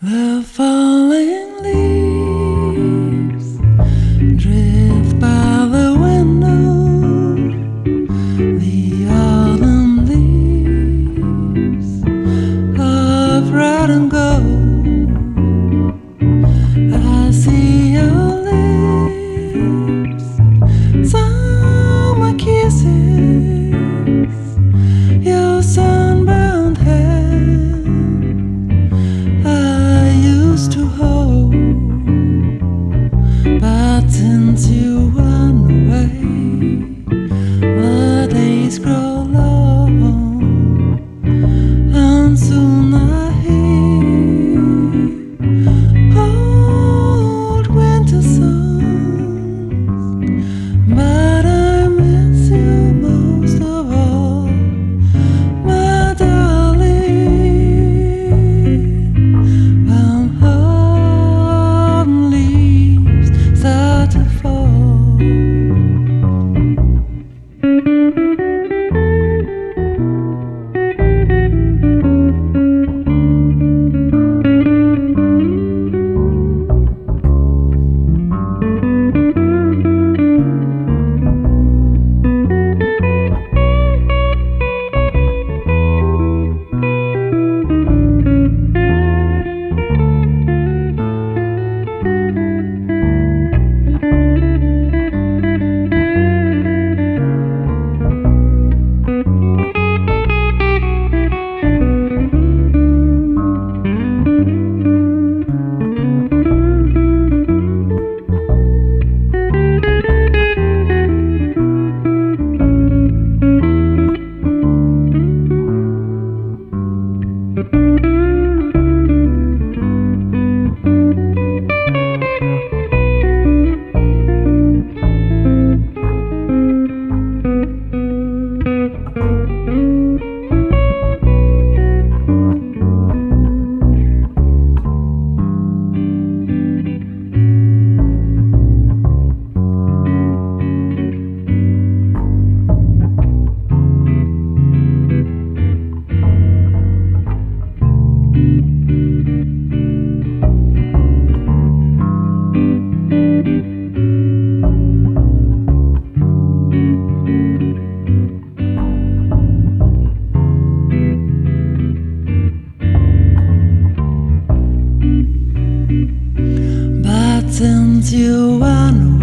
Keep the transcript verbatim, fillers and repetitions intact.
The falling leaves drift by the window, the autumn leaves of red and gold. I see your lips, summer kisses, your sunburned hair I used to hold, but since you went away, the days grow long, and soon I hear old winter songs. But I miss you most of all, my darling. When autumn leaves start to fall, but since you went away,